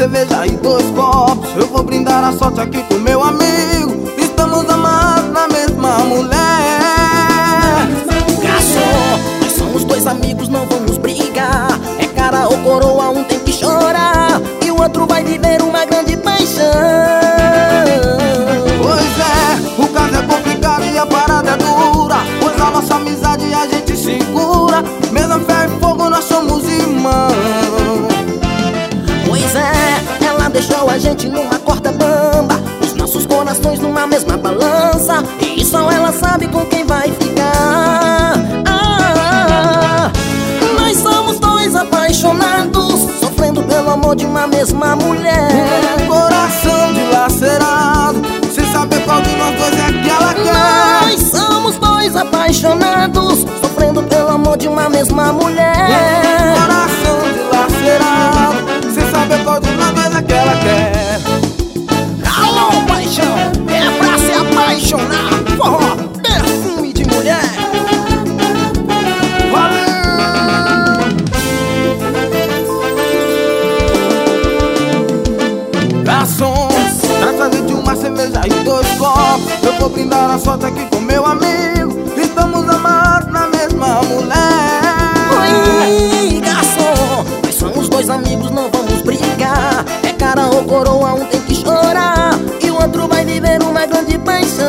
cerveja e 2 copos. Eu vou brindar a sorte aqui com meu amigo. Estamos amados na mesma mulher. Garçom, nós somos 2 amigos, não vamos brigar. É cara ou coroa, um tem que chorar e o outro vai viver uma grande paixão. Pois é, o caso é complicado e a parada é dura, pois a nossa amizade a gente segura. Mesmo ferro e fogo, nós somos irmãos. Pois é, ela deixou a gente numa corda bamba, os nossos corações numa mesma balança, e só ela sabe com quem vai ficar. Nós somos 2 apaixonados, sofrendo pelo amor de uma mesma mulher. Coração dilacerado, sem saber qual de nós 2 é que ela quer. Nós somos 2 apaixonados, sofrendo pelo amor de uma mesma mulher. Coração dilacerado, sem saber qual de nós 2 é que ela quer. Alô, paixão, é pra se apaixonar. Forró, perfume de mulher. Garçom, trata de uma cerveja e 2 copos. Eu vou brindar a sorte aqui com meu amigo. Estamos amados na mesma mulher. Oi, garçom, nós somos 2 amigos, não vamos brigar. É cara ou coroa, um tem que chorar e o outro vai viver uma grande paixão.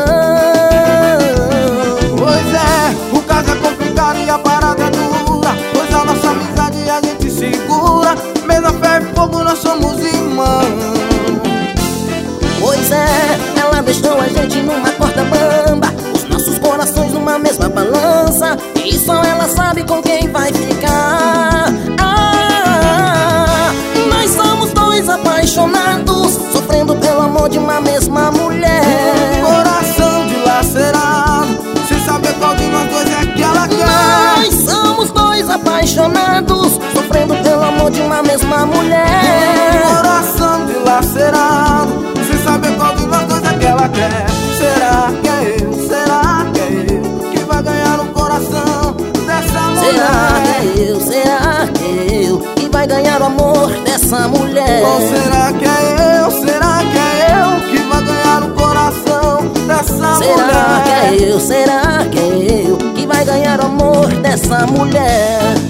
Pois é, o caso é complicado e a parada é dura, pois a nossa amizade a gente segura. Mesmo ferro e fogo, nós somos irmãos. Pois é, ela deixou a gente numa corda bamba, os nossos corações numa mesma balança, e só ela sabe com quem vai ficar. Nós somos 2 apaixonados, sofrendo pelo amor de uma mesma mulher. Coração dilacerado, sem saber qual de nós 2 é que ela quer. Nós somos 2 apaixonados, sofrendo pelo amor de uma mesma mulher. Coração dilacerado, sem saber qual de nós 2 é que ela quer. Será que é eu? Será que é eu que vai ganhar o coração dessa mulher? Será que é eu? Será que é eu que vai ganhar o amor dessa mulher? Ou será que é eu? Será que é eu que vai ganhar o coração dessa mulher? Será que é eu? Será que é eu que vai ganhar o amor dessa mulher?